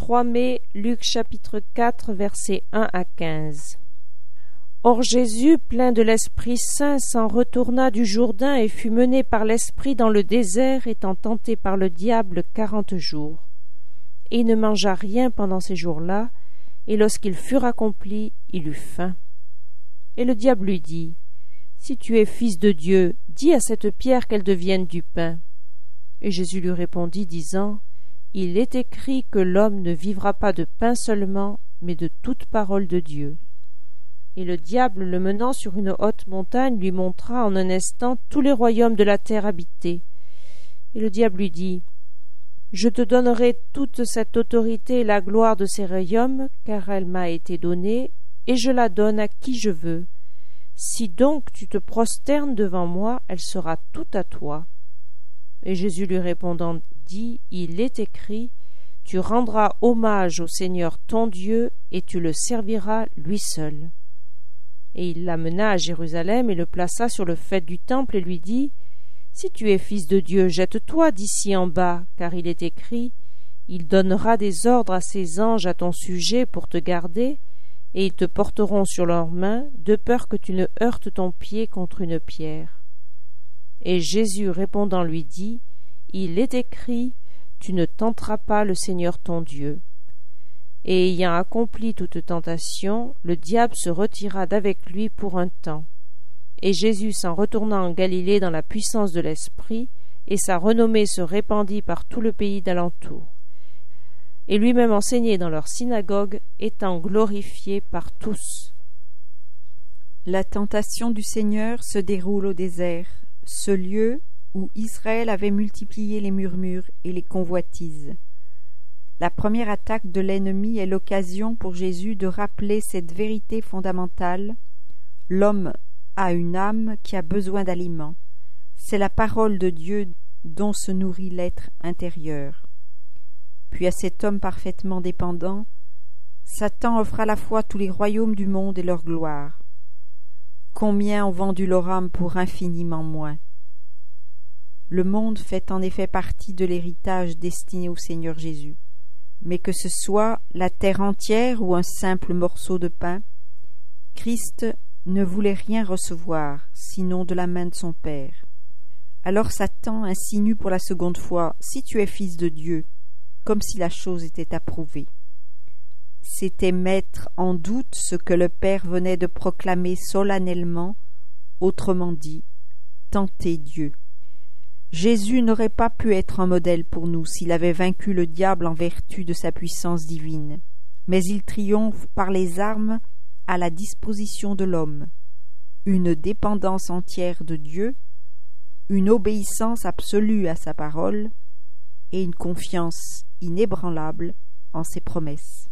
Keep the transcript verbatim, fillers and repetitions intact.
trois mai, Luc chapitre quatre, versets un à quinze. Or Jésus, plein de l'Esprit Saint, s'en retourna du Jourdain et fut mené par l'Esprit dans le désert, étant tenté par le diable quarante jours. Et il ne mangea rien pendant ces jours-là, et lorsqu'ils furent accomplis, il eut faim. Et le diable lui dit, « Si tu es fils de Dieu, dis à cette pierre qu'elle devienne du pain. » Et Jésus lui répondit, disant, « Il est écrit que l'homme ne vivra pas de pain seulement, mais de toute parole de Dieu. » Et le diable, le menant sur une haute montagne, lui montra en un instant tous les royaumes de la terre habités. Et le diable lui dit, « Je te donnerai toute cette autorité et la gloire de ces royaumes, car elle m'a été donnée, et je la donne à qui je veux. Si donc tu te prosternes devant moi, elle sera toute à toi. » Et Jésus lui répondant dit, « Il est écrit, tu rendras hommage au Seigneur ton Dieu, et tu le serviras lui seul. » Et il l'amena à Jérusalem et le plaça sur le faîte du temple et lui dit, « Si tu es fils de Dieu, jette-toi d'ici en bas, car il est écrit, il donnera des ordres à ses anges à ton sujet pour te garder, et ils te porteront sur leurs mains, de peur que tu ne heurtes ton pied contre une pierre. » Et Jésus répondant lui dit, « Il est écrit, tu ne tenteras pas le Seigneur ton Dieu. » Et ayant accompli toute tentation, le diable se retira d'avec lui pour un temps. Et Jésus s'en retourna en Galilée dans la puissance de l'Esprit, et sa renommée se répandit par tout le pays d'alentour. Et lui-même enseignait dans leur synagogue, étant glorifié par tous. La tentation du Seigneur se déroule au désert, ce lieu où Israël avait multiplié les murmures et les convoitises. La première attaque de l'ennemi est l'occasion pour Jésus de rappeler cette vérité fondamentale. L'homme a une âme qui a besoin d'aliments. C'est la parole de Dieu dont se nourrit l'être intérieur. Puis à cet homme parfaitement dépendant, Satan offre à la fois tous les royaumes du monde et leur gloire. Combien ont vendu leur âme pour infiniment moins? Le monde fait en effet partie de l'héritage destiné au Seigneur Jésus. Mais que ce soit la terre entière ou un simple morceau de pain, Christ ne voulait rien recevoir, sinon de la main de son Père. Alors Satan insinue pour la seconde fois, « Si tu es fils de Dieu », comme si la chose était approuvée. C'était mettre en doute ce que le Père venait de proclamer solennellement, autrement dit, tenter Dieu. Jésus n'aurait pas pu être un modèle pour nous s'il avait vaincu le diable en vertu de sa puissance divine, mais il triomphe par les armes à la disposition de l'homme, une dépendance entière de Dieu, une obéissance absolue à sa parole et une confiance inébranlable en ses promesses.